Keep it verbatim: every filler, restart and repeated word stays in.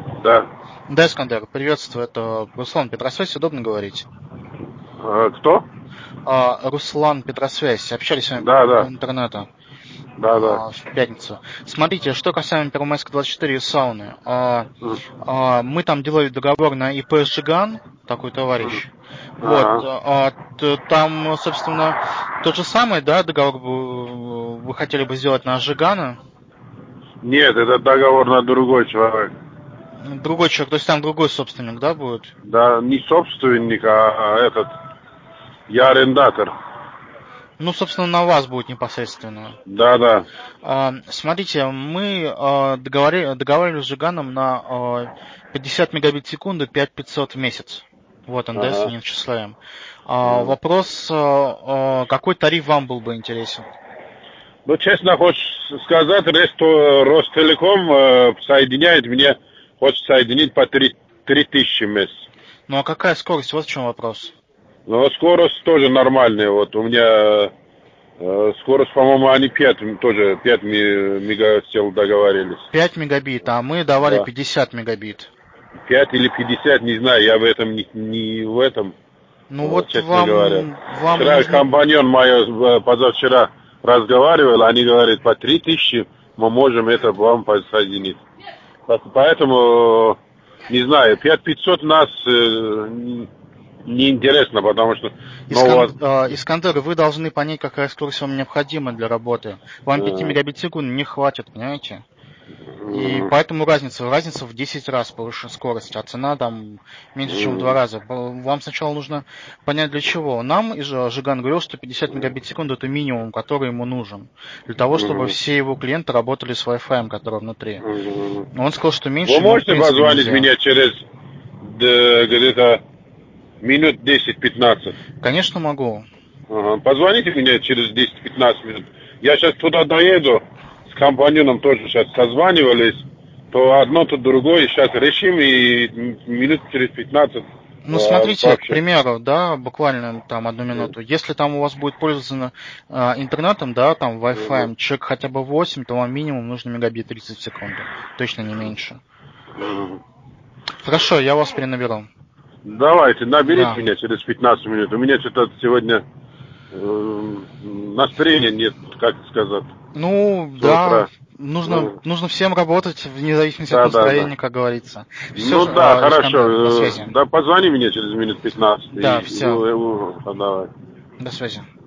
Да. Да, Искандер, приветствую, это Руслан Петросвязь, удобно говорить? А, кто? А, Руслан Петросвязь, общались с вами Да, по да. интернету Да, да. а, в пятницу. Смотрите, что касаемо Первомайска двадцать четыре и сауны. А, М, а, мы там делали договор на ИП «Жиган», такой м. товарищ. Вот, Ага. а, т- там, собственно, тот же самый, да, договор бы вы хотели бы сделать на «Жигана»? Нет, это договор на другой человек. Другой человек, то есть там другой собственник, да, будет? Да, не собственник, а, а этот, я арендатор. Ну, собственно, на вас будет непосредственно. Да, да. А, Смотрите, мы а, договори- договаривались с Жиганом на а, пятьдесят мегабит в секунду, пять тысяч пятьсот в месяц. Вот эн дэ эс Ага. не начисляем. А, М. Вопрос, а, а, какой тариф вам был бы интересен? Ну, честно, хочешь сказать, Ресто, Ростелеком э, соединяет мне, хочет соединить по три, три тысячи в месяц. Ну а какая скорость? Вот в чем вопрос. Но скорость тоже нормальная. Вот у меня э, скорость, по-моему, они пять, тоже пять мегасел договорились. пять мегабит, а мы давали Да. пятьдесят мегабит. пять или пятьдесят, не знаю, я в этом не, не в этом, Ну э, вот честно говоря. вам, вам Вчера нужно... компаньон мой э, позавчера разговаривал, они говорят, по три тысячи мы можем это вам подсоединить. По- Поэтому, не знаю, пять тысяч пятьсот нас э, неинтересно, потому что, ну Искан- вот, а, Искандер, вы должны понять, какая скорость вам необходима для работы. Вам пять э, мегабит в секунду не хватит, понимаете? И м, поэтому разница, разница в десять раз повыше скорость, а цена там меньше, чем в два м, раза. Б- Вам сначала нужно понять для чего. Нам и же Жиган говорил, что пятьдесят мегабит в секунду это минимум, который ему нужен. Для того, чтобы м, все его клиенты работали с Wi-Fi, который внутри. м. Он сказал, что Вы меньше ему в можете принципе позвонить нельзя. меня через да, где-то минут десять-пятнадцать? Конечно, могу. Ага. Позвоните мне через десять-пятнадцать минут. Я сейчас туда доеду, с компаньоном тоже сейчас созванивались, то одно, то другое, сейчас решим и минут через пятнадцать Ну, э, смотрите, к пообщаемся. примеру, да, буквально там одну минуту. Если там у вас будет пользоваться а, интернетом, да, там Мгм. Wi-Fi, человек хотя бы восемь, то вам минимум нужно мегабит тридцать в секунду. Точно не меньше. Мгм. Хорошо, я вас перенаберу. Давайте, наберите Да. меня через пятнадцать минут. У меня что-то сегодня э, настроения нет, как сказать, Ну, с да, утра. нужно, Ну, нужно всем работать вне зависимости от да, да, да. настроения, как говорится. Все Ну же, да, а, Искандер, до хорошо. Э, связи. Да, позвони мне через минут пятнадцать. Да, И, все, э, э, давай. до связи.